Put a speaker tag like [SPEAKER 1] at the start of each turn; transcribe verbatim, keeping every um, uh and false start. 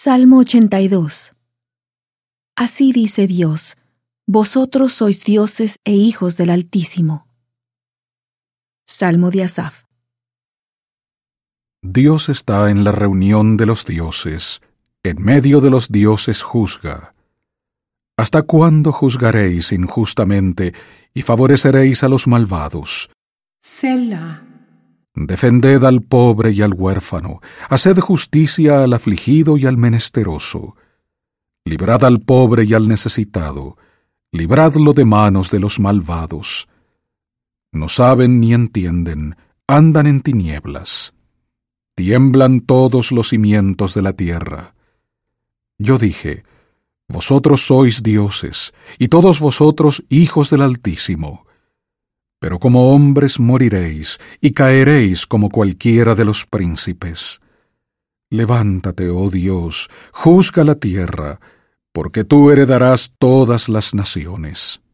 [SPEAKER 1] Salmo ochenta y dos. Así dice Dios: vosotros sois dioses e hijos del Altísimo. Salmo de Asaf.
[SPEAKER 2] Dios está en la reunión de los dioses, en medio de los dioses juzga. ¿Hasta cuándo juzgaréis injustamente y favoreceréis a los malvados?
[SPEAKER 3] Selah.
[SPEAKER 2] Defended al pobre y al huérfano, haced justicia al afligido y al menesteroso. Librad al pobre y al necesitado, libradlo de manos de los malvados. No saben ni entienden, andan en tinieblas. Tiemblan todos los cimientos de la tierra. Yo dije: vosotros sois dioses, y todos vosotros hijos del Altísimo. Pero como hombres moriréis, y caeréis como cualquiera de los príncipes. Levántate, oh Dios, juzga la tierra, porque tú heredarás todas las naciones.